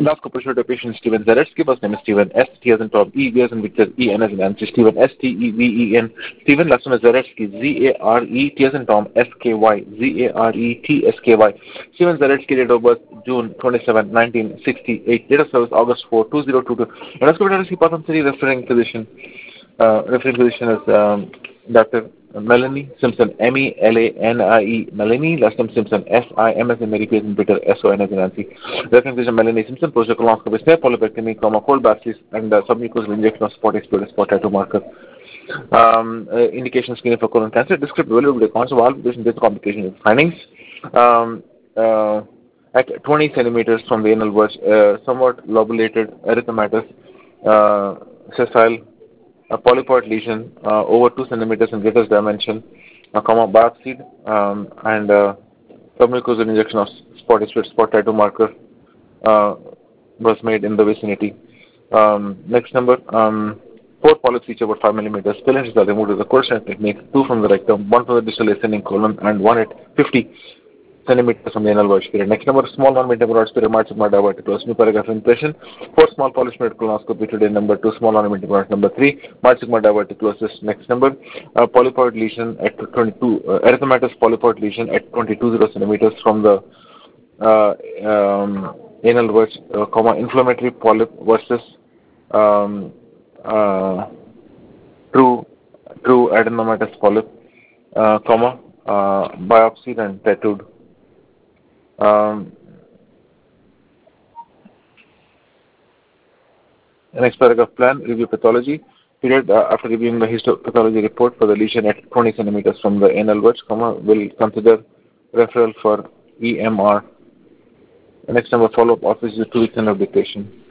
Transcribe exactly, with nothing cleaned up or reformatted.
Last operational to patient Steven Zaretsky, first name is Steven S. T as in Tom, E, V as in Victor, E, N as in Nancy, Steven S, T, E, V, E, N. Steven, last name is Zaretsky, Z, A, R, E, T as in Tom, S, K, Y, Z, A, R, E, T, S, K, Y. Steven Zaretsky, date of birth, June twenty-seventh, nineteen sixty-eight, date of service, August fourth, two thousand twenty-two. Endoscopy Patham City, referring physician, uh, referring physician is um, Doctor Melanie Simpson, M E L A N I E, Melanie, last name Simpson, S I M as in Mary, P as in Peter, S O N as in Nancy. Referring physician Melanie Simpson, posterior colonoscopy, snare polypectomy, comma, cold baths, and uh, submucosal injection of spot exploded spot tattoo marker. Um, uh, indication screening for colon cancer, descriptive availability, concept, all patient based complication findings. Um, uh, at twenty centimeters from the anal verge, uh, somewhat lobulated erythematous, uh, sessile, a polypoid lesion uh, over two centimeters in greatest dimension, a comma biopsy, um, and uh, submucosal injection of spot spot tattoo marker uh, was made in the vicinity. Um, next number, um, four polyps each about five millimeters. Phalanges are removed with the Korshan technique, two from the rectum, one from the distal ascending colon, and one at fifty centimeters from the anal verge period. Next number, small non-meeting broad spirit, march sigma diverticulous, new paragraph impression. Four small polyps made colonoscopy today. Number two, small non-meeting broad. Number three, march sigma diverticulosis. Next number, uh, polypoid lesion at twenty-two, uh, erythematous polypoid lesion at twenty-two zero centimeters from the uh, um, anal verge, uh, comma, inflammatory polyp versus um, uh, true true adenomatous polyp, uh, comma, uh, biopsied and tattooed. Um, next paragraph, plan, review pathology. Period, uh, after reviewing the histopathology report for the lesion at twenty centimeters from the anal verge, comma, will consider referral for E M R. The next number, follow-up office is two weeks end of dictation.